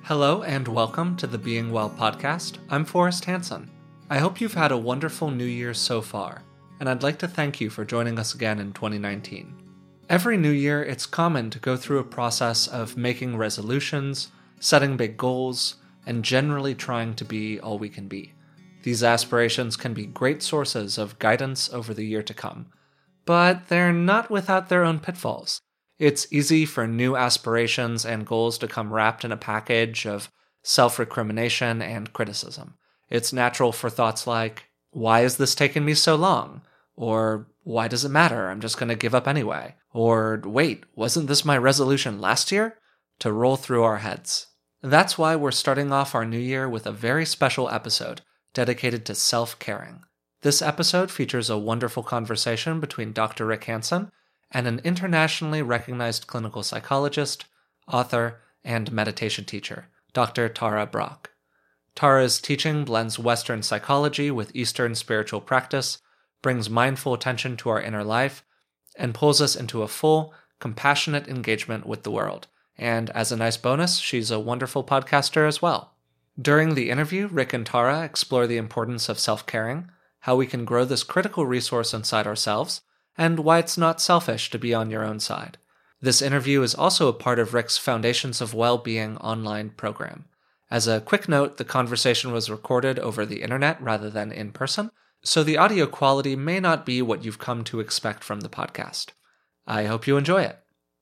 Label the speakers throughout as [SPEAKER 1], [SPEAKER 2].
[SPEAKER 1] Hello and welcome to the Being Well podcast. I'm Forrest Hansen. I hope you've had a wonderful new year so far, and I'd like to thank you for joining us again in 2019. Every new year, it's common to go through a process of making resolutions, setting big goals, and generally trying to be all we can be. These aspirations can be great sources of guidance over the year to come, but they're not without their own pitfalls. It's easy for new aspirations and goals to come wrapped in a package of self-recrimination and criticism. It's natural for thoughts like, why is this taking me so long? Or, why does it matter? I'm just going to give up anyway. Or, wait, wasn't this my resolution last year? To roll through our heads. That's why we're starting off our new year with a very special episode dedicated to self-caring. This episode features a wonderful conversation between Dr. Rick Hansen and an internationally recognized clinical psychologist, author, and meditation teacher, Dr. Tara Brach. Tara's teaching blends Western psychology with Eastern spiritual practice, brings mindful attention to our inner life, and pulls us into a full, compassionate engagement with the world. And as a nice bonus, she's a wonderful podcaster as well. During the interview, Rick and Tara explore the importance of self-caring, how we can grow this critical resource inside ourselves, and why it's not selfish to be on your own side. This interview is also a part of Rick's Foundations of Well-Being online program. As a quick note, the conversation was recorded over the internet rather than in person, so the audio quality may not be what you've come to expect from the podcast. I hope you enjoy it.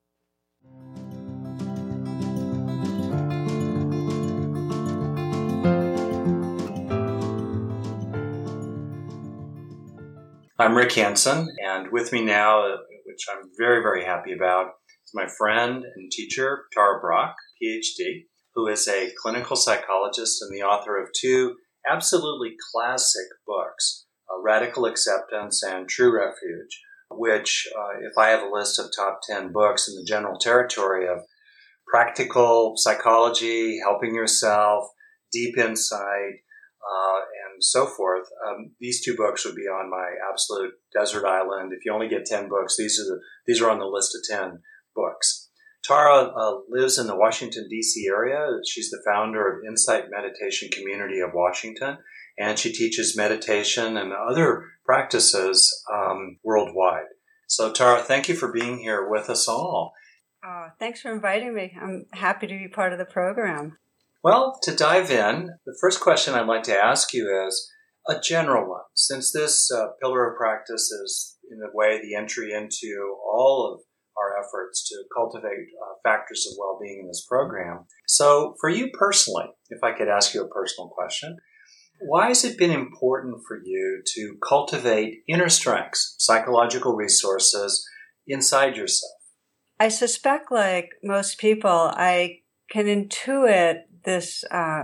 [SPEAKER 2] I'm Rick Hansen, and with me now, which I'm very, very happy about, is my friend and teacher, Tara Brach, PhD, who is a clinical psychologist and the author of two absolutely classic books, Radical Acceptance and True Refuge, which, if I have a list of top 10 books in the general territory of practical psychology, helping yourself, deep insight, and so forth, these two books would be on my absolute desert island. If you only get 10 books, these are on the list of 10 books. Tara lives in the Washington, D.C. area. She's the founder of Insight Meditation Community of Washington, and she teaches meditation and other practices worldwide. So, Tara, thank you for being here with us all.
[SPEAKER 3] Thanks for inviting me. I'm happy to be part of the program.
[SPEAKER 2] Well, to dive in, the first question I'd like to ask you is a general one. Since this pillar of practice is, in a way, the entry into all of our efforts to cultivate factors of well-being in this program. So for you personally, if I could ask you a personal question, why has it been important for you to cultivate inner strengths, psychological resources inside yourself?
[SPEAKER 3] I suspect, like most people, I can intuit this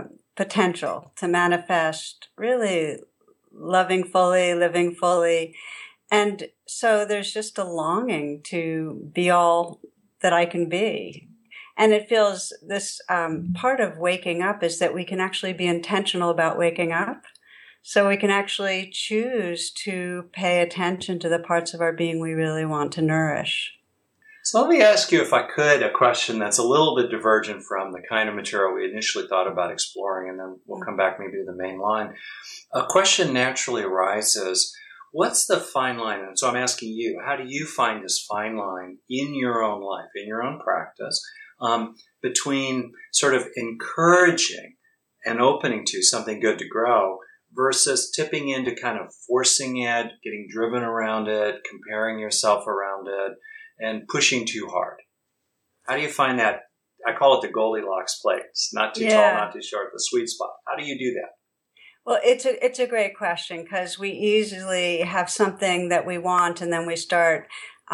[SPEAKER 3] potential to manifest really loving fully, living fully. And so there's just a longing to be all that I can be. And it feels this part of waking up is that we can actually be intentional about waking up. So we can actually choose to pay attention to the parts of our being we really want to nourish.
[SPEAKER 2] So let me ask you, if I could, a question that's a little bit divergent from the kind of material we initially thought about exploring, and then we'll come back maybe to the main line. A question naturally arises, what's the fine line? And so I'm asking you, how do you find this fine line in your own life, in your own practice, between sort of encouraging and opening to something good to grow versus tipping into kind of forcing it, getting driven around it, comparing yourself around it, and pushing too hard? How do you find that? I call it the Goldilocks place. Not too tall, not too short, the sweet spot. How do you do that?
[SPEAKER 3] Well, it's a great question because we easily have something that we want and then we start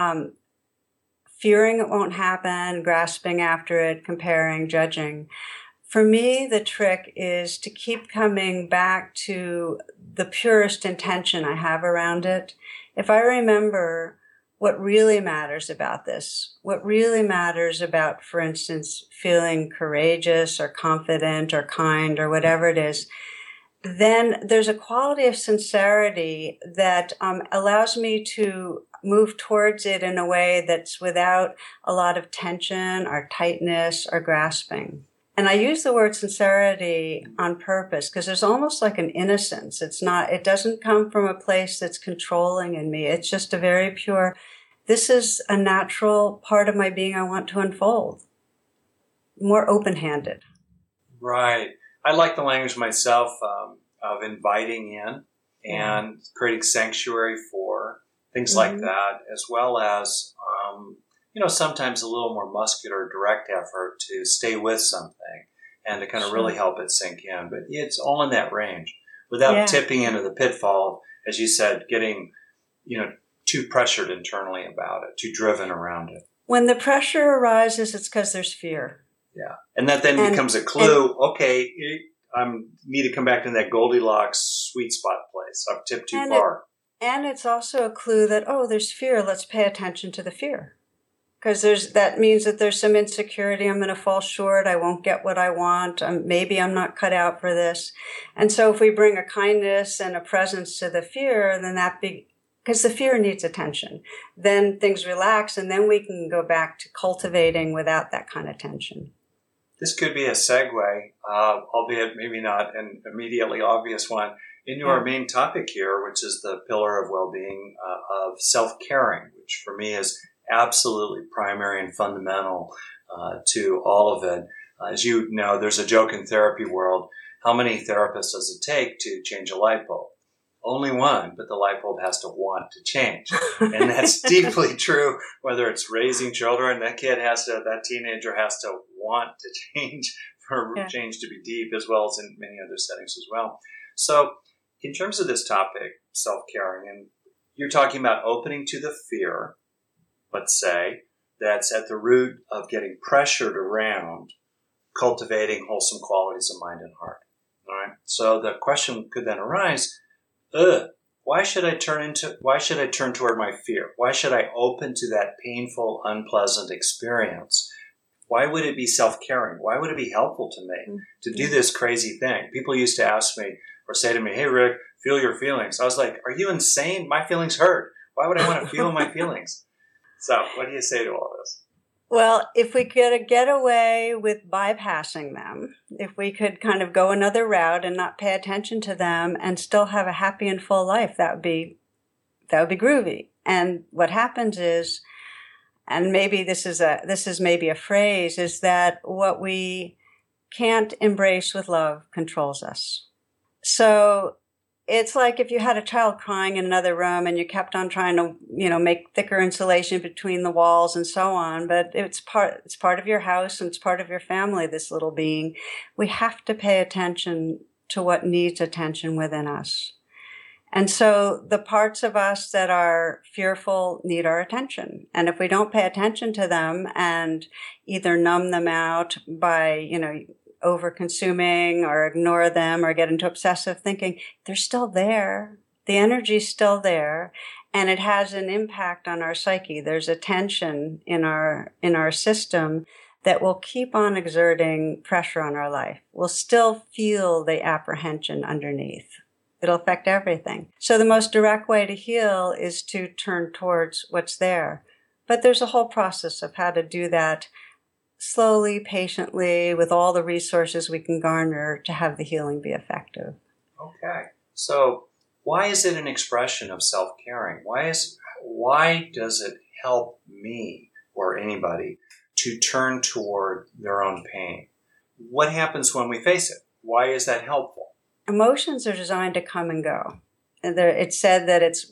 [SPEAKER 3] fearing it won't happen, grasping after it, comparing, judging. For me, the trick is to keep coming back to the purest intention I have around it. If I remember what really matters about this, what really matters about, for instance, feeling courageous or confident or kind or whatever it is, then there's a quality of sincerity that allows me to move towards it in a way that's without a lot of tension or tightness or grasping. And I use the word sincerity on purpose because there's almost like an innocence. It doesn't come from a place that's controlling in me. It's just a very pure, this is a natural part of my being I want to unfold. More open-handed.
[SPEAKER 2] Right. I like the language myself of inviting in and creating sanctuary for things like that, as well as, sometimes a little more muscular direct effort to stay with something and to kind of really help it sink in. But it's all in that range without tipping into the pitfall, as you said, getting, too pressured internally about it, too driven around it.
[SPEAKER 3] When the pressure arises, it's because there's fear.
[SPEAKER 2] Yeah. And that then becomes a clue. Okay, I need to come back to that Goldilocks sweet spot place. I've tipped too far.
[SPEAKER 3] And it's also a clue that, there's fear. Let's pay attention to the fear. Because that means that there's some insecurity. I'm going to fall short. I won't get what I want. Maybe I'm not cut out for this. And so if we bring a kindness and a presence to the fear, then because the fear needs attention, then things relax, and then we can go back to cultivating without that kind of tension.
[SPEAKER 2] This could be a segue, albeit maybe not an immediately obvious one, into our main topic here, which is the pillar of well-being of self-caring, which for me is absolutely primary and fundamental to all of it. As you know, there's a joke in therapy world. How many therapists does it take to change a light bulb? Only one, but the light bulb has to want to change. And that's deeply true, whether it's raising children, that teenager has to want to change for change to be deep, as well as in many other settings as well. So in terms of this topic, self-caring, and you're talking about opening to the fear, let's say, that's at the root of getting pressured around cultivating wholesome qualities of mind and heart. All right. So the question could then arise, why should I turn toward my fear? Why should I open to that painful, unpleasant experience? Why would it be self-caring? Why would it be helpful to me to do this crazy thing? People used to ask me or say to me, hey, Rick, feel your feelings. I was like, are you insane? My feelings hurt. Why would I want to feel my feelings? So what do you say to all this?
[SPEAKER 3] Well, if we could get away with bypassing them, if we could kind of go another route and not pay attention to them and still have a happy and full life, that would be groovy. And what happens is, and maybe this is maybe a phrase, is that what we can't embrace with love controls us. So it's like if you had a child crying in another room and you kept on trying to, make thicker insulation between the walls and so on, but it's part of your house and it's part of your family, this little being. We have to pay attention to what needs attention within us. And so the parts of us that are fearful need our attention. And if we don't pay attention to them and either numb them out by, over-consuming or ignore them or get into obsessive thinking, they're still there. The energy's still there, and it has an impact on our psyche. There's a tension in our system that will keep on exerting pressure on our life. We'll still feel the apprehension underneath. It'll affect everything. So the most direct way to heal is to turn towards what's there. But there's a whole process of how to do that slowly, patiently, with all the resources we can garner to have the healing be effective.
[SPEAKER 2] Okay. So why is it an expression of self-caring? Why does it help me or anybody to turn toward their own pain? What happens when we face it? Why is that helpful?
[SPEAKER 3] Emotions are designed to come and go. It's said that it's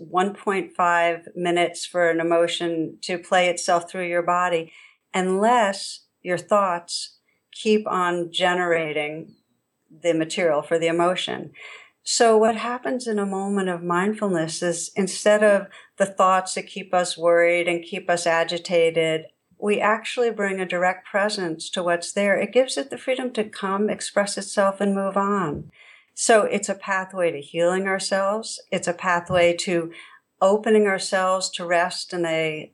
[SPEAKER 3] 1.5 minutes for an emotion to play itself through your body, unless your thoughts keep on generating the material for the emotion. So what happens in a moment of mindfulness is, instead of the thoughts that keep us worried and keep us agitated, we actually bring a direct presence to what's there. It gives it the freedom to come, express itself, and move on. So it's a pathway to healing ourselves. It's a pathway to opening ourselves to rest in a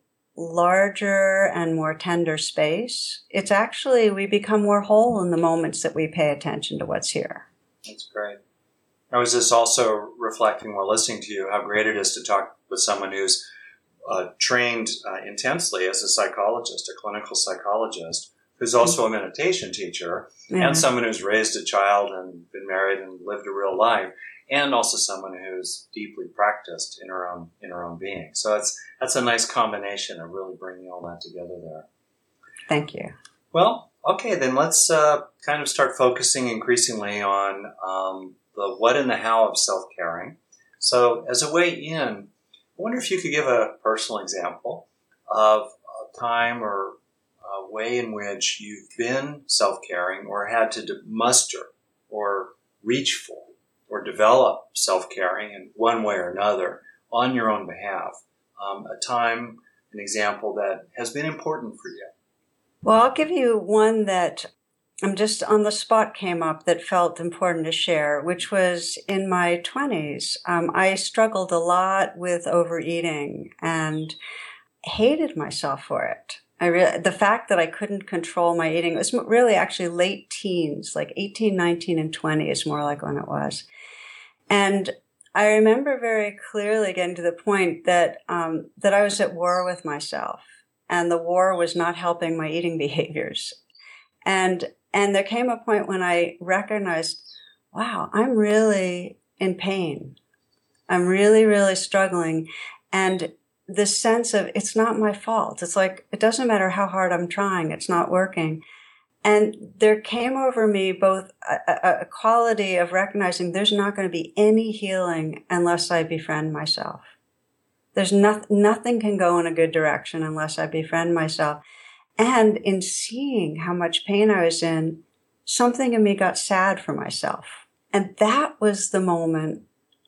[SPEAKER 3] larger and more tender space. It's actually, we become more whole in the moments that we pay attention to what's here.
[SPEAKER 2] That's great. I was just also reflecting while listening to you how great it is to talk with someone who's trained intensely as a psychologist, a clinical psychologist, who's also a meditation teacher, and someone who's raised a child and been married and lived a real life, and also someone who's deeply practiced in her own being. So that's a nice combination of really bringing all that together there.
[SPEAKER 3] Thank you.
[SPEAKER 2] Well, okay, then let's kind of start focusing increasingly on the what and the how of self-caring. So as a way in, I wonder if you could give a personal example of a time or a way in which you've been self-caring or had to muster or reach for or develop self-caring in one way or another on your own behalf. A time, an example that has been important for you.
[SPEAKER 3] Well, I'll give you one that I'm just on the spot came up that felt important to share, which was in my 20s. I struggled a lot with overeating and hated myself for it. The fact that I couldn't control my eating, it was really actually late teens, like 18, 19, and 20 is more like when it was. And I remember very clearly getting to the point that I was at war with myself, and the war was not helping my eating behaviors. And there came a point when I recognized, wow, I'm really in pain. I'm really, really struggling. And this sense of it's not my fault. It's like, it doesn't matter how hard I'm trying. It's not working. And there came over me both a quality of recognizing there's not going to be any healing unless I befriend myself. There's nothing can go in a good direction unless I befriend myself. And in seeing how much pain I was in, something in me got sad for myself. And that was the moment.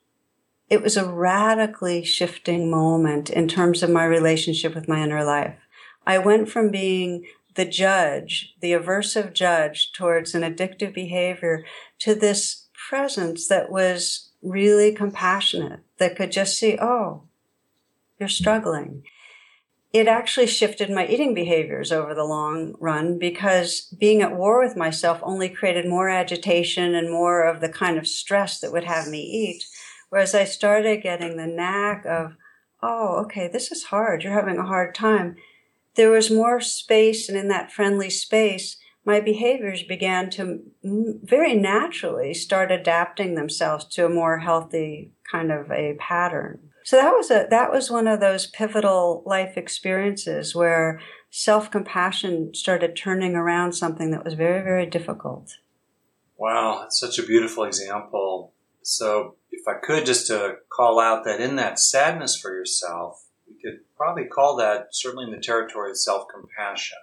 [SPEAKER 3] It was a radically shifting moment in terms of my relationship with my inner life. I went from being the judge, the aversive judge towards an addictive behavior, to this presence that was really compassionate, that could just see, oh, you're struggling. It actually shifted my eating behaviors over the long run because being at war with myself only created more agitation and more of the kind of stress that would have me eat. Whereas I started getting the knack of, oh, okay, this is hard. You're having a hard time. There was more space, and in that friendly space, my behaviors began to very naturally start adapting themselves to a more healthy kind of a pattern. So that was one of those pivotal life experiences where self-compassion started turning around something that was very, very difficult.
[SPEAKER 2] Wow, that's such a beautiful example. So if I could just to call out that in that sadness for yourself, we could probably call that certainly in the territory of self-compassion.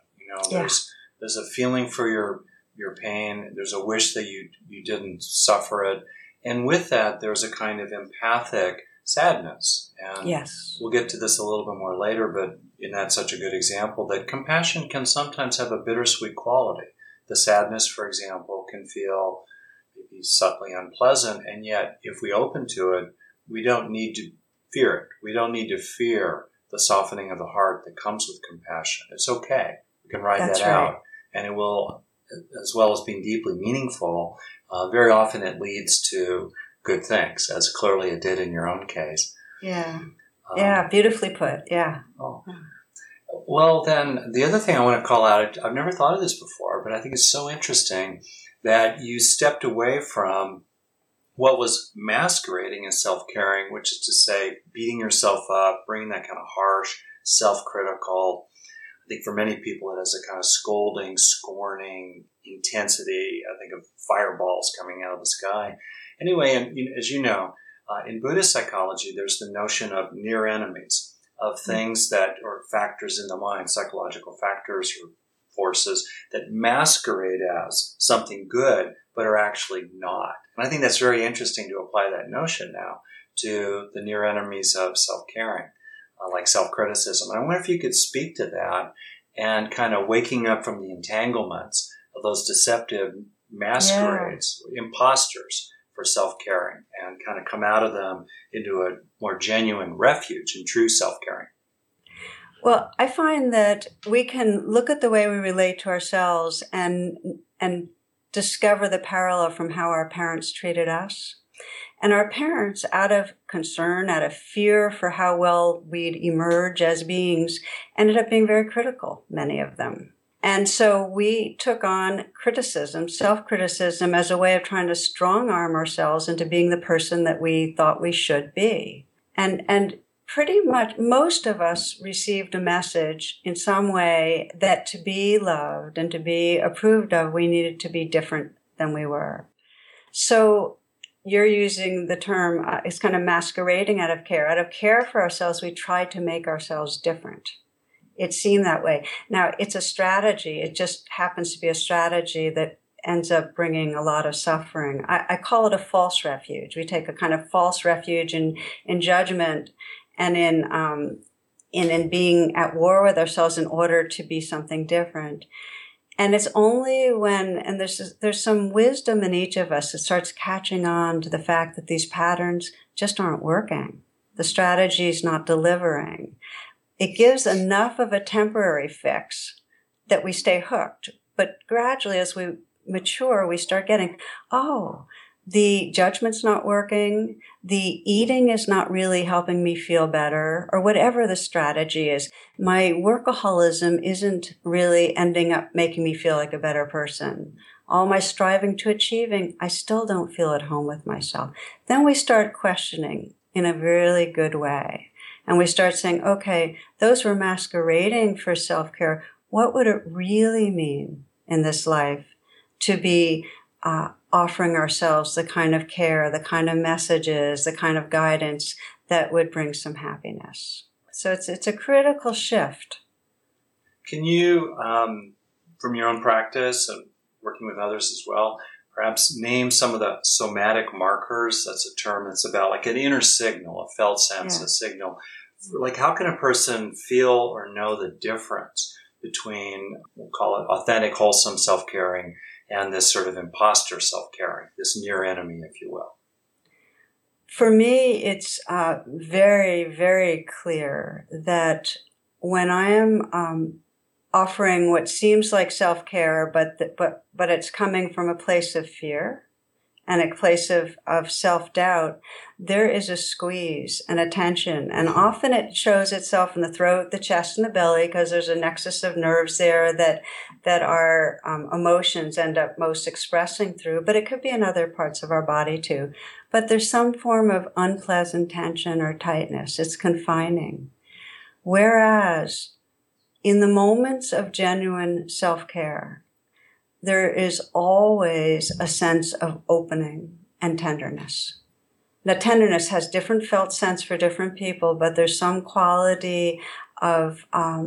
[SPEAKER 2] There's a feeling for your pain. There's a wish that you didn't suffer it. And with that, there's a kind of empathic sadness. And
[SPEAKER 3] yes,
[SPEAKER 2] we'll get to this a little bit more later, but that's such a good example that compassion can sometimes have a bittersweet quality. The sadness, for example, can feel maybe subtly unpleasant, and yet if we open to it, we don't need to fear it. We don't need to fear the softening of the heart that comes with compassion. It's okay. We can ride
[SPEAKER 3] That's
[SPEAKER 2] that
[SPEAKER 3] right.
[SPEAKER 2] out, and it will, as well as being deeply meaningful, very often it leads to good things, as clearly it did in your own case.
[SPEAKER 3] Yeah. Beautifully put. Yeah.
[SPEAKER 2] Oh. Well, then, the other thing I want to call out, I've never thought of this before, but I think it's so interesting that you stepped away from what was masquerading as self-caring, which is to say beating yourself up, bringing that kind of harsh, self-critical. I think for many people it has a kind of scolding, scorning intensity. I think of fireballs coming out of the sky. Anyway, and as you know, in Buddhist psychology, there's the notion of near enemies, of things that are factors in the mind, psychological factors or forces that masquerade as something good, but are actually not. And I think that's very interesting to apply that notion now to the near enemies of self-caring, like self-criticism. And I wonder if you could speak to that and kind of waking up from the entanglements of those deceptive masquerades, imposters for self-caring, and kind of come out of them into a more genuine refuge and true self-caring.
[SPEAKER 3] Well, I find that we can look at the way we relate to ourselves and discover the parallel from how our parents treated us. And our parents, out of concern, out of fear for how well we'd emerge as beings, ended up being very critical, many of them. And so we took on criticism, self-criticism, as a way of trying to strong-arm ourselves into being the person that we thought we should be. And pretty much most of us received a message in some way that to be loved and to be approved of, we needed to be different than we were. So you're using the term, it's kind of masquerading out of care. Out of care for ourselves, we try to make ourselves different. It's seen that way. Now, it's a strategy. It just happens to be a strategy that ends up bringing a lot of suffering. I call it a false refuge. We take a kind of false refuge in judgment and in being at war with ourselves in order to be something different. And it's only when, and there's some wisdom in each of us that starts catching on to the fact that these patterns just aren't working. The strategy is not delivering. It gives enough of a temporary fix that we stay hooked. But gradually, as we mature, we start getting, oh, the judgment's not working, the eating is not really helping me feel better, or whatever the strategy is. My workaholism isn't really ending up making me feel like a better person. All my striving to achieving, I still don't feel at home with myself. Then we start questioning in a really good way. And we start saying, okay, those were masquerading for self-care. What would it really mean in this life to be offering ourselves the kind of care, the kind of messages, the kind of guidance that would bring some happiness? So it's a critical shift.
[SPEAKER 2] Can you, from your own practice and working with others as well, perhaps name some of the somatic markers? That's a term that's about like an inner signal, a felt sense, a signal. Like how can a person feel or know the difference between, we'll call it authentic, wholesome self-caring and this sort of imposter self-caring, this near enemy, if you will?
[SPEAKER 3] For me, it's very, very clear that when I am offering what seems like self-care, but it's coming from a place of fear and a place of self-doubt, there is a squeeze and a tension. And often it shows itself in the throat, the chest, and the belly, because there's a nexus of nerves there that our emotions end up most expressing through. But it could be in other parts of our body too. But there's some form of unpleasant tension or tightness. It's confining. Whereas in the moments of genuine self-care, there is always a sense of opening and tenderness. Now, tenderness has different felt sense for different people, but there's some quality of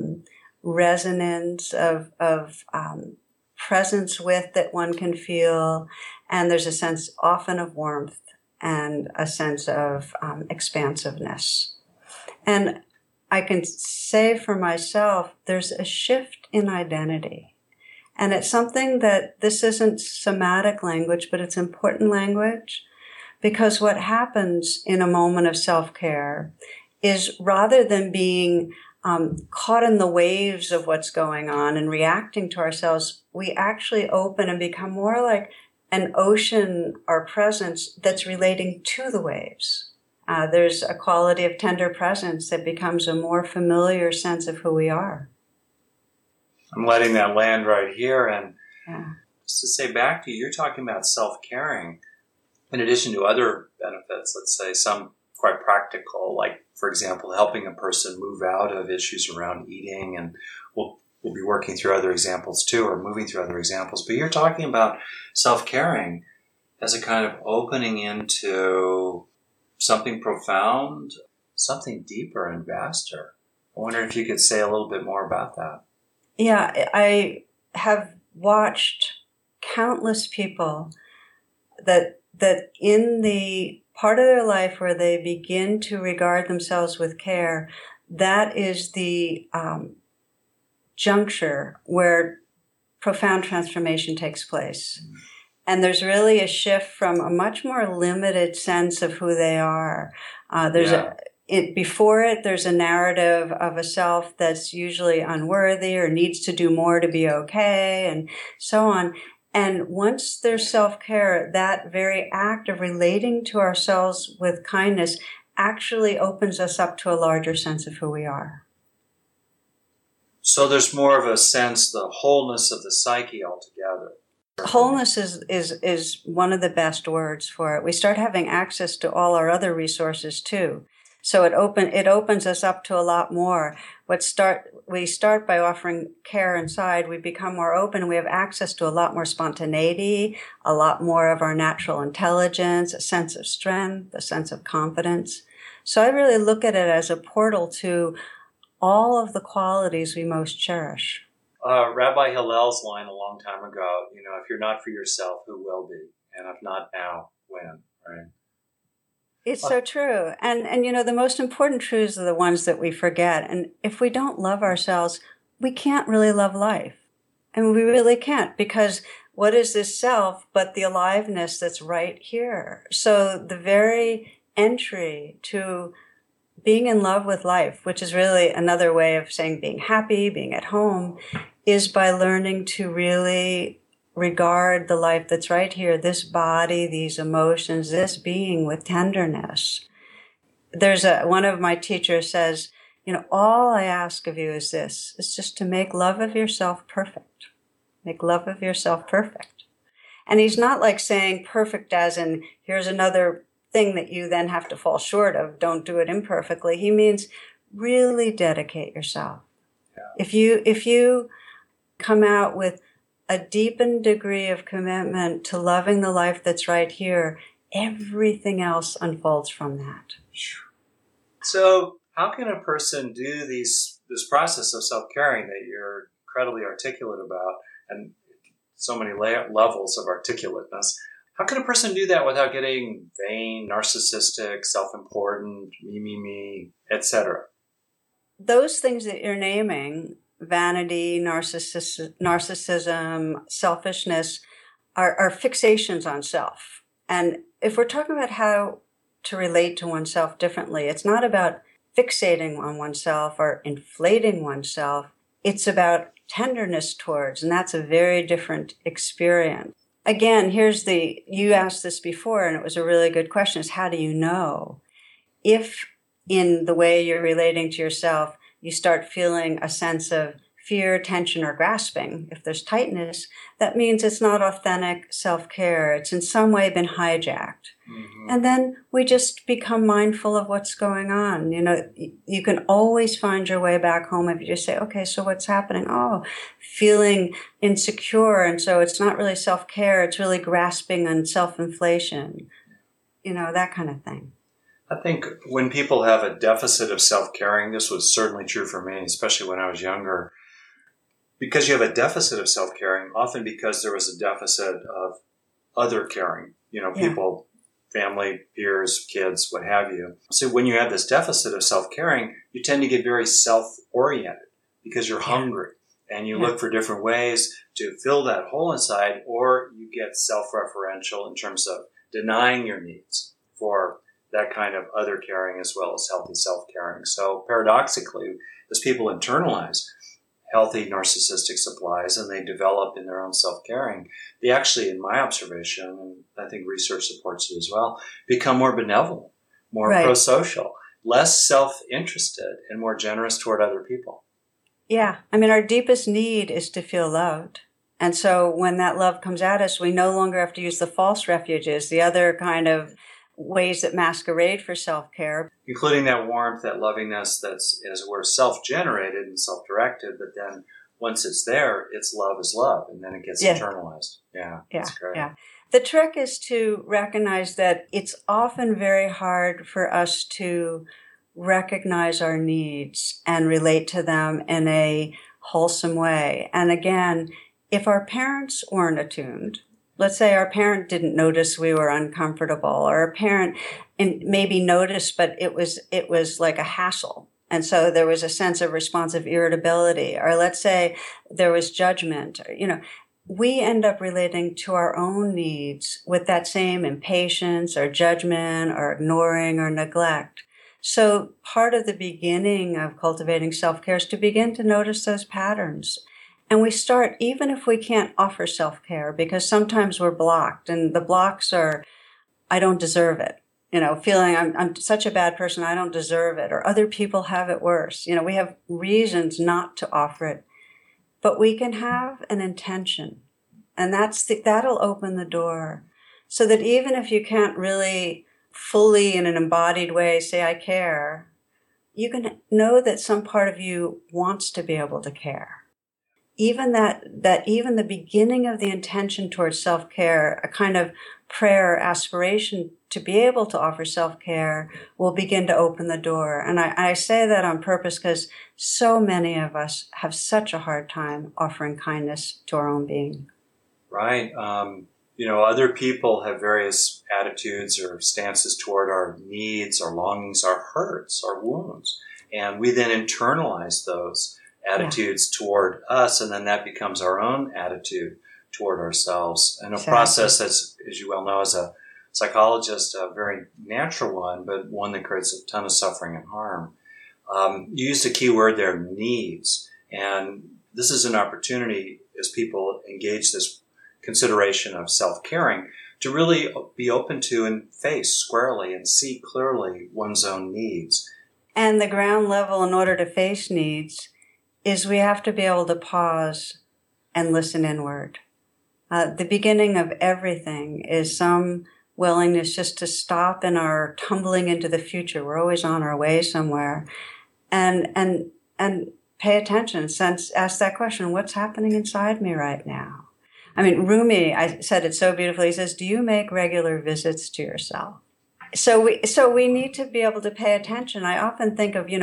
[SPEAKER 3] resonance, of presence with that one can feel, and there's a sense often of warmth and a sense of expansiveness. And I can say for myself, there's a shift in identity. And it's something that this isn't somatic language, but it's important language, because what happens in a moment of self-care is rather than being caught in the waves of what's going on and reacting to ourselves, we actually open and become more like an ocean or presence that's relating to the waves. There's a quality of tender presence that becomes a more familiar sense of who we are.
[SPEAKER 2] I'm letting that land right here. And just to say back to you, you're talking about self-caring in addition to other benefits, let's say some quite practical, like, for example, helping a person move out of issues around eating. And we'll be working through other examples too, or moving through other examples. But you're talking about self-caring as a kind of opening into something profound, something deeper and vaster. I wonder if you could say a little bit more about that.
[SPEAKER 3] Yeah, I have watched countless people that in the part of their life where they begin to regard themselves with care, that is the juncture where profound transformation takes place. Mm-hmm. And there's really a shift from a much more limited sense of who they are. Before it, there's a narrative of a self that's usually unworthy or needs to do more to be okay, and so on. And once there's self-care, that very act of relating to ourselves with kindness actually opens us up to a larger sense of who we are.
[SPEAKER 2] So there's more of a sense, the wholeness of the psyche altogether.
[SPEAKER 3] Wholeness is one of the best words for it. We start having access to all our other resources too. So it opens us up to a lot more. We start by offering care inside. We become more open. We have access to a lot more spontaneity, a lot more of our natural intelligence, a sense of strength, a sense of confidence. So I really look at it as a portal to all of the qualities we most cherish.
[SPEAKER 2] Rabbi Hillel's line a long time ago, if you're not for yourself, who will be? And if not now, when, right?
[SPEAKER 3] It's so true. And the most important truths are the ones that we forget. And if we don't love ourselves, we can't really love life. And we really can't, because what is this self but the aliveness that's right here? So the very entry to being in love with life, which is really another way of saying being happy, being at home, is by learning to really regard the life that's right here, this body, these emotions, this being with tenderness. One of my teachers says, all I ask of you is this, is just to make love of yourself perfect. Make love of yourself perfect. And he's not like saying perfect as in, here's another thing that you then have to fall short of, don't do it imperfectly. He means really dedicate yourself. Yeah. If you come out with a deepened degree of commitment to loving the life that's right here, everything else unfolds from that.
[SPEAKER 2] So how can a person do this process of self-caring that you're incredibly articulate about, and so many levels of articulateness? How can a person do that without getting vain, narcissistic, self-important, me, etc.?
[SPEAKER 3] Those things that you're naming, vanity, narcissism, selfishness, are fixations on self. And if we're talking about how to relate to oneself differently, it's not about fixating on oneself or inflating oneself. It's about tenderness towards, and that's a very different experience. Again, you asked this before, and it was a really good question, is how do you know? If in the way you're relating to yourself, you start feeling a sense of fear, tension, or grasping, if there's tightness, that means it's not authentic self-care. It's in some way been hijacked. Mm-hmm. And then we just become mindful of what's going on. You can always find your way back home if you just say, okay, so what's happening? Oh, feeling insecure. And so it's not really self-care. It's really grasping on self-inflation, that kind of thing.
[SPEAKER 2] I think when people have a deficit of self-caring, this was certainly true for me, especially when I was younger, because you have a deficit of self-caring, often because there was a deficit of other caring, people, family, peers, kids, what have you. So when you have this deficit of self-caring, you tend to get very self-oriented because you're hungry and you look for different ways to fill that hole inside, or you get self-referential in terms of denying your needs for that kind of other caring as well as healthy self-caring. So paradoxically, as people internalize healthy narcissistic supplies and they develop in their own self-caring, they actually, in my observation, and I think research supports it as well, become more benevolent, more pro-social, less self-interested, and more generous toward other people.
[SPEAKER 3] Yeah. Our deepest need is to feel loved. And so when that love comes at us, we no longer have to use the false refuges, the other kind of ways that masquerade for self-care.
[SPEAKER 2] Including that warmth, that lovingness that's, as it were, self-generated and self-directed, but then once it's there, it's love is love, and then it gets internalized. Yeah, that's great.
[SPEAKER 3] Yeah. The trick is to recognize that it's often very hard for us to recognize our needs and relate to them in a wholesome way. And again, if our parents weren't attuned, let's say our parent didn't notice we were uncomfortable, or a parent maybe noticed, but it was like a hassle. And so there was a sense of responsive irritability, or let's say there was judgment, we end up relating to our own needs with that same impatience or judgment or ignoring or neglect. So part of the beginning of cultivating self-care is to begin to notice those patterns. And we start, even if we can't offer self-care, because sometimes we're blocked, and the blocks are, I don't deserve it. Feeling I'm such a bad person, I don't deserve it, or other people have it worse. We have reasons not to offer it but we can have an intention, and that'll open the door, so that even if you can't really fully in an embodied way say I care, you can know that some part of you wants to be able to care. Even that even the beginning of the intention towards self-care, a kind of prayer aspiration to be able to offer self-care, will begin to open the door. And I say that on purpose because so many of us have such a hard time offering kindness to our own being.
[SPEAKER 2] Right. Other people have various attitudes or stances toward our needs, our longings, our hurts, our wounds. And we then internalize those attitudes toward us, and then that becomes our own attitude toward ourselves. And a process that's, as you well know, as a psychologist, a very natural one, but one that creates a ton of suffering and harm. You used a key word there, needs. And this is an opportunity as people engage this consideration of self-caring to really be open to and face squarely and see clearly one's own needs.
[SPEAKER 3] And the ground level in order to face needs is we have to be able to pause and listen inward. The beginning of everything is some willingness just to stop in our tumbling into the future. We're always on our way somewhere. And pay attention, ask that question, what's happening inside me right now? I mean, Rumi, I said it so beautifully. He says, do you make regular visits to yourself? So we need to be able to pay attention. I often think of,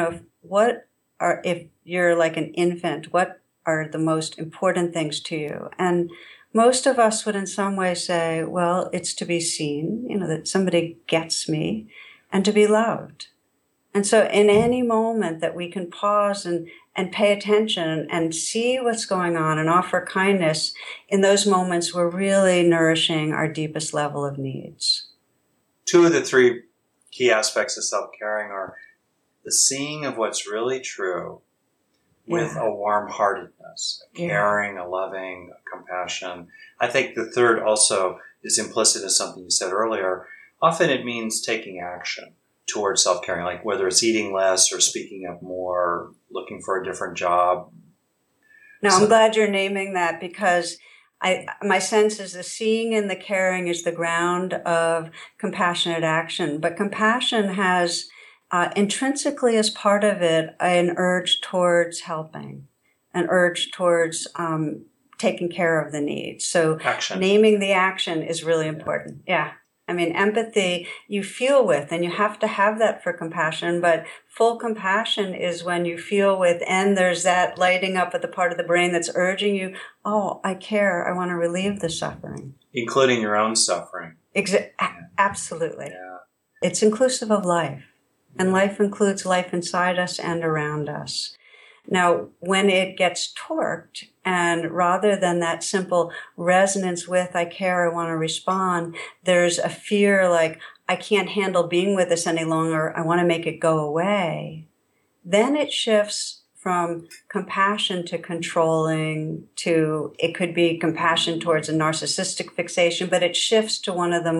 [SPEAKER 3] if you're like an infant, what are the most important things to you? And most of us would in some way say, well, it's to be seen, that somebody gets me, and to be loved. And so in any moment that we can pause and pay attention and see what's going on and offer kindness, in those moments we're really nourishing our deepest level of needs.
[SPEAKER 2] 2 of the 3 key aspects of self-caring are the seeing of what's really true with a warm-heartedness, a caring, a loving, a compassion. I think the third also is implicit in something you said earlier. Often it means taking action towards self-caring, like whether it's eating less or speaking up more, looking for a different job.
[SPEAKER 3] Now, I'm glad you're naming that, because my sense is the seeing and the caring is the ground of compassionate action. But compassion has intrinsically as part of it an urge towards helping, an urge towards taking care of the needs. So
[SPEAKER 2] action.
[SPEAKER 3] Naming the action is really important. Yeah. I mean, empathy you feel with, and you have to have that for compassion, but full compassion is when you feel with, and there's that lighting up at the part of the brain that's urging you, oh, I care, I want to relieve the suffering.
[SPEAKER 2] Including your own suffering.
[SPEAKER 3] Absolutely.
[SPEAKER 2] Yeah.
[SPEAKER 3] It's inclusive of life, and life includes life inside us and around us. Now, when it gets torqued, and rather than that simple resonance with, I care, I want to respond, there's a fear like, I can't handle being with this any longer, I want to make it go away, then it shifts from compassion to controlling to, it could be compassion towards a narcissistic fixation, but it shifts to one of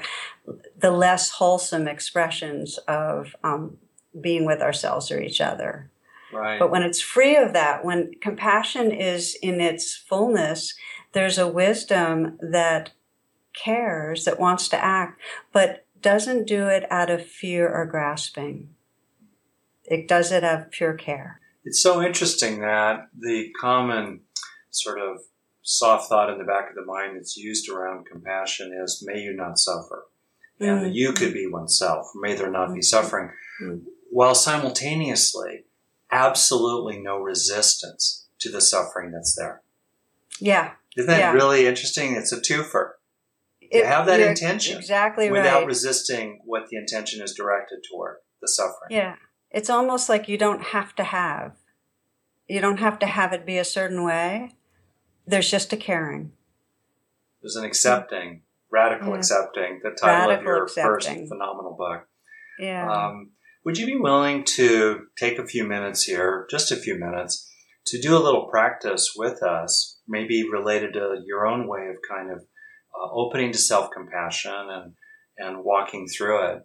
[SPEAKER 3] the less wholesome expressions of being with ourselves or each other.
[SPEAKER 2] Right.
[SPEAKER 3] But when it's free of that, when compassion is in its fullness, there's a wisdom that cares, that wants to act, but doesn't do it out of fear or grasping. It does it out of pure care.
[SPEAKER 2] It's so interesting that the common sort of soft thought in the back of the mind that's used around compassion is, may you not suffer. And that you could be oneself. May there not be suffering. While simultaneously, absolutely no resistance to the suffering that's there.
[SPEAKER 3] Yeah.
[SPEAKER 2] Isn't that really interesting? It's a twofer. You have that intention
[SPEAKER 3] exactly
[SPEAKER 2] without resisting what the intention is directed toward, the suffering.
[SPEAKER 3] Yeah. It's almost like you don't have to have. You don't have to have it be a certain way. There's just a caring.
[SPEAKER 2] There's an accepting, radical accepting, the title of your first phenomenal book.
[SPEAKER 3] Yeah.
[SPEAKER 2] Would you be willing to take a few minutes here, just a few minutes, to do a little practice with us, maybe related to your own way of kind of opening to self-compassion and walking through it?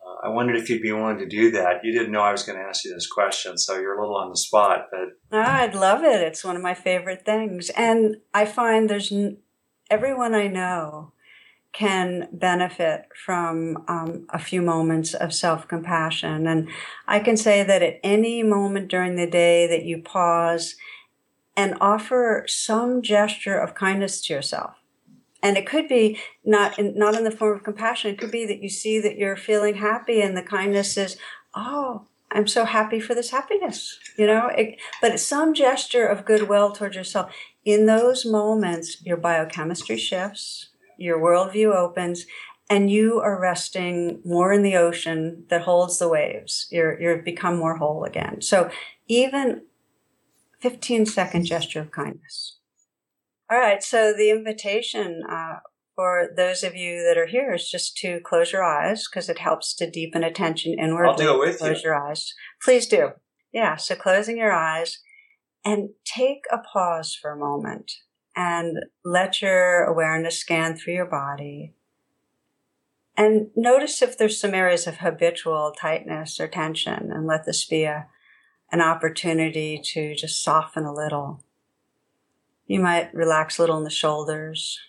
[SPEAKER 2] I wondered if you'd be willing to do that. You didn't know I was going to ask you this question, so you're a little on the spot. But
[SPEAKER 3] I'd love it. It's one of my favorite things. And I find everyone I know can benefit from a few moments of self-compassion. And I can say that at any moment during the day that you pause and offer some gesture of kindness to yourself. And it could be not in the form of compassion. It could be that you see that you're feeling happy and the kindness is, oh, I'm so happy for this happiness, but it's some gesture of goodwill towards yourself. In those moments, your biochemistry shifts, your worldview opens, and you are resting more in the ocean that holds the waves. You've become more whole again. So even 15-second gesture of kindness. All right, so the invitation for those of you that are here is just to close your eyes because it helps to deepen attention inwardly.
[SPEAKER 2] I'll do it with you.
[SPEAKER 3] Close your eyes. Please do. Yeah, so closing your eyes and take a pause for a moment and let your awareness scan through your body. And notice if there's some areas of habitual tightness or tension, and let this be an opportunity to just soften a little. You might relax a little in the shoulders.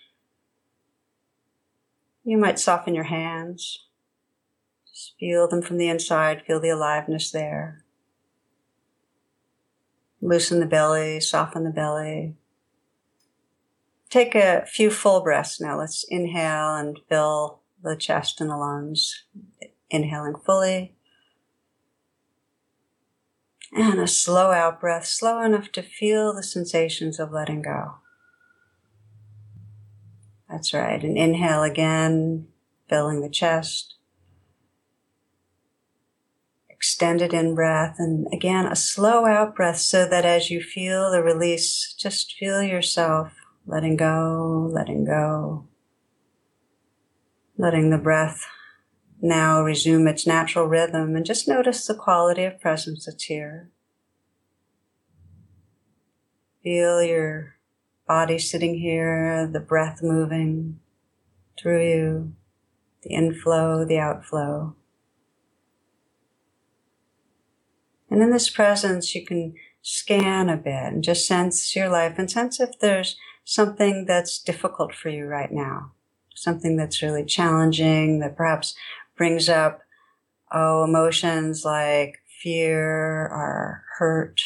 [SPEAKER 3] You might soften your hands. Just feel them from the inside. Feel the aliveness there. Loosen the belly, soften the belly. Take a few full breaths now. Let's inhale and fill the chest and the lungs. Inhaling fully. And a slow out breath, slow enough to feel the sensations of letting go. That's right. And inhale again, filling the chest. Extended in breath. And again, a slow out breath so that as you feel the release, just feel yourself letting go, letting go. Letting the breath now resume its natural rhythm, and just notice the quality of presence that's here. Feel your body sitting here, the breath moving through you, the inflow, the outflow. And in this presence, you can scan a bit and just sense your life and sense if there's something that's difficult for you right now, something that's really challenging that perhaps brings up, emotions like fear or hurt,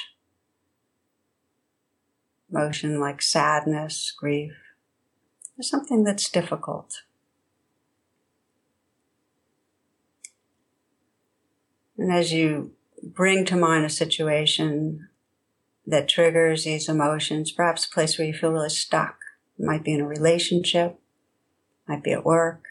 [SPEAKER 3] emotion like sadness, grief. There's something that's difficult. And as you bring to mind a situation that triggers these emotions, perhaps a place where you feel really stuck. It might be in a relationship, might be at work,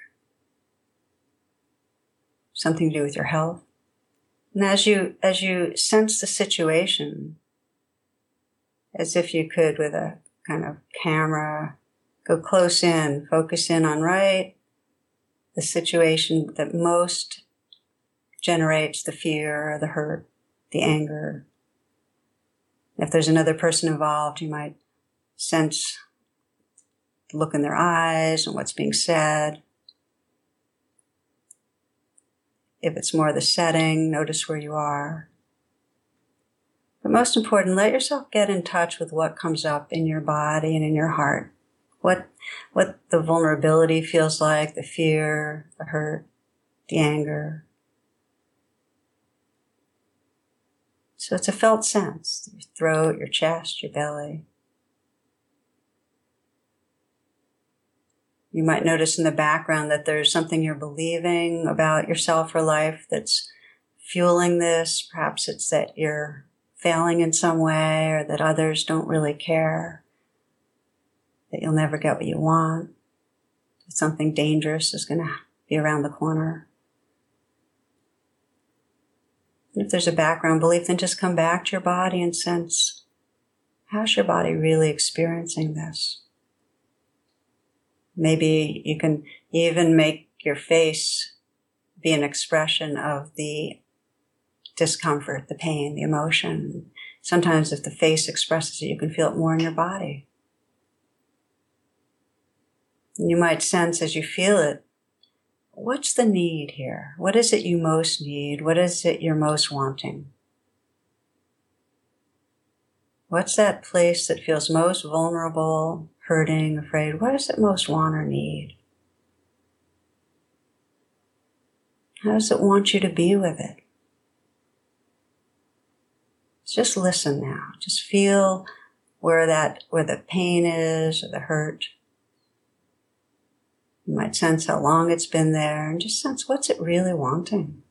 [SPEAKER 3] something to do with your health. And as you sense the situation, as if you could with a kind of camera, go close in, focus in on the situation that most generates the fear or the hurt, the anger. If there's another person involved, you might sense the look in their eyes and what's being said. If it's more the setting, notice where you are. But most important, let yourself get in touch with what comes up in your body and in your heart. What the vulnerability feels like, the fear, the hurt, the anger. So it's a felt sense, your throat, your chest, your belly. You might notice in the background that there's something you're believing about yourself or life that's fueling this. Perhaps it's that you're failing in some way, or that others don't really care, that you'll never get what you want, that something dangerous is going to be around the corner. And if there's a background belief, then just come back to your body and sense, how's your body really experiencing this? Maybe you can even make your face be an expression of the discomfort, the pain, the emotion. Sometimes if the face expresses it, you can feel it more in your body. And you might sense as you feel it, what's the need here? What is it you most need? What is it you're most wanting? What's that place that feels most vulnerable, hurting, afraid? What does it most want or need? How does it want you to be with it? Just listen now. Just feel where the pain is or the hurt. You might sense how long it's been there and just sense what's it really wanting.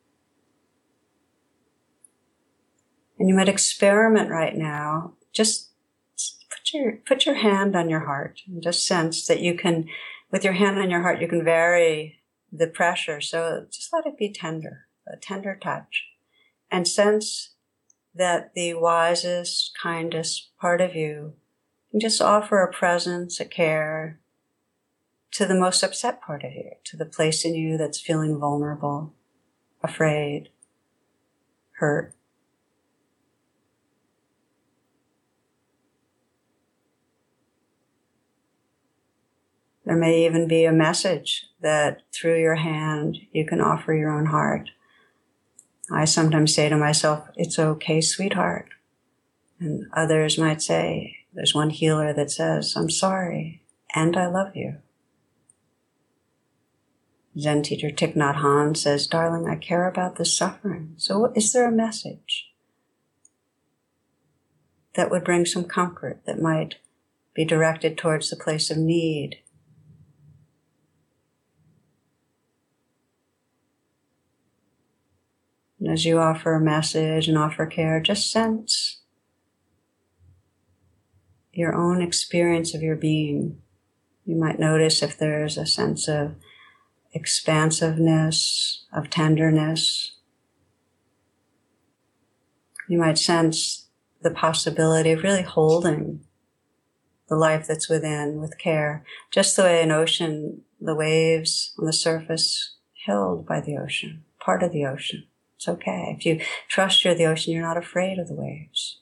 [SPEAKER 3] And you might experiment right now. Just put your hand on your heart and just sense that you can, with your hand on your heart, you can vary the pressure. So just let it be tender, a tender touch. And sense that the wisest, kindest part of you can just offer a presence, a care to the most upset part of you, to the place in you that's feeling vulnerable, afraid, hurt. There may even be a message that through your hand you can offer your own heart. I sometimes say to myself, it's okay, sweetheart. And others might say, there's one healer that says, I'm sorry, and I love you. Zen teacher Thich Nhat Hanh says, darling, I care about the suffering. So is there a message that would bring some comfort, that might be directed towards the place of need? And as you offer a message and offer care, just sense your own experience of your being. You might notice if there's a sense of expansiveness, of tenderness. You might sense the possibility of really holding the life that's within with care, just the way an ocean, the waves on the surface held by the ocean, part of the ocean. It's okay. If you trust you're the ocean, you're not afraid of the waves.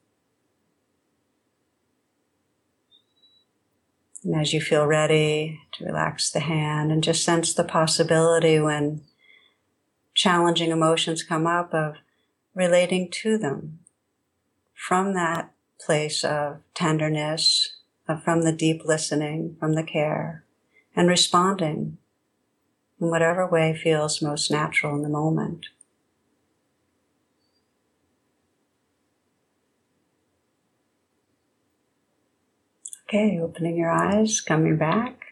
[SPEAKER 3] And as you feel ready to relax the hand and just sense the possibility when challenging emotions come up of relating to them from that place of tenderness, from the deep listening, from the care, and responding in whatever way feels most natural in the moment. Okay, opening your eyes, coming back.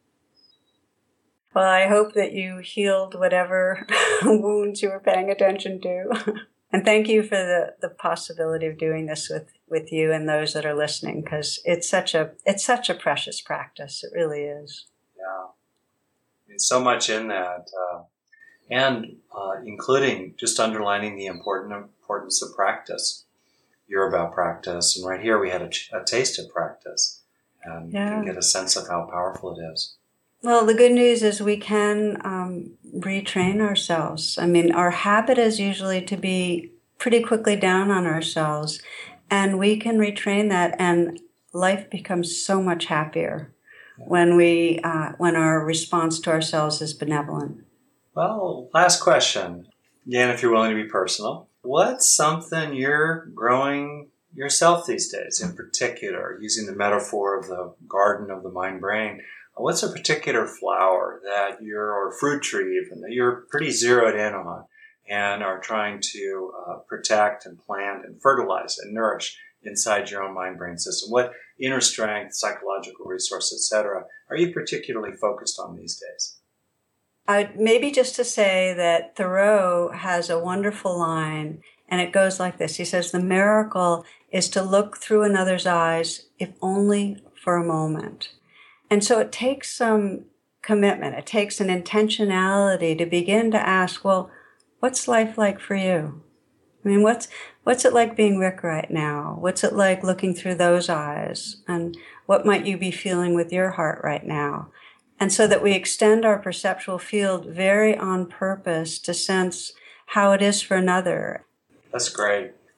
[SPEAKER 3] Well, I hope that you healed whatever wounds you were paying attention to. And thank you for the possibility of doing this with you and those that are listening, because it's such a precious practice. It really is.
[SPEAKER 2] Yeah. I mean, so much in that. And including just underlining the importance of practice. You're about practice, and right here we had a taste of practice. And you can get a sense of how powerful it is.
[SPEAKER 3] Well, the good news is we can retrain ourselves. I mean, our habit is usually to be pretty quickly down on ourselves, and we can retrain that, and life becomes so much happier when our response to ourselves is benevolent.
[SPEAKER 2] Well, last question. Again, if you're willing to be personal, what's something you're growing yourself these days, in particular, using the metaphor of the garden of the mind-brain? What's a particular flower or fruit tree even, that you're pretty zeroed in on and are trying to protect and plant and fertilize and nourish inside your own mind-brain system? What inner strength, psychological resources, etc., are you particularly focused on these days?
[SPEAKER 3] Maybe just to say that Thoreau has a wonderful line, and it goes like this. He says, the miracle is to look through another's eyes, if only for a moment. And so it takes some commitment. It takes an intentionality to begin to ask, well, what's life like for you? I mean, what's it like being Rick right now? What's it like looking through those eyes? And what might you be feeling with your heart right now? And so that we extend our perceptual field very on purpose to sense how it is for another.
[SPEAKER 2] That's great.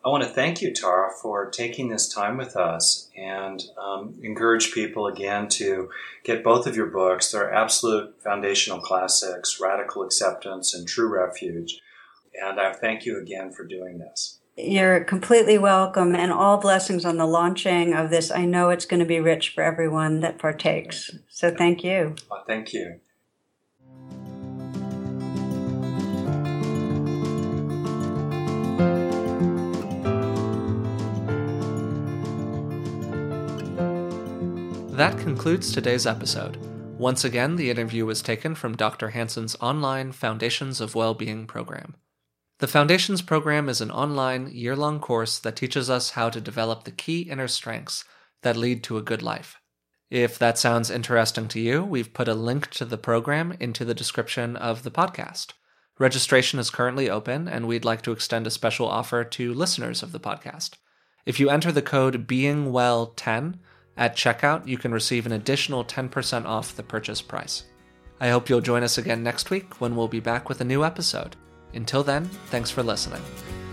[SPEAKER 2] I want to thank you, Tara, for taking this time with us and encourage people again to get both of your books. They're absolute foundational classics, Radical Acceptance and True Refuge. And I thank you again for doing this.
[SPEAKER 3] You're completely welcome, and all blessings on the launching of this. I know it's going to be rich for everyone that partakes. So thank you.
[SPEAKER 2] Well, thank you.
[SPEAKER 1] That concludes today's episode. Once again, the interview was taken from Dr. Hanson's online Foundations of Wellbeing program. The Foundations program is an online, year-long course that teaches us how to develop the key inner strengths that lead to a good life. If that sounds interesting to you, we've put a link to the program into the description of the podcast. Registration is currently open, and we'd like to extend a special offer to listeners of the podcast. If you enter the code BEINGWELL10 at checkout, you can receive an additional 10% off the purchase price. I hope you'll join us again next week when we'll be back with a new episode. Until then, thanks for listening.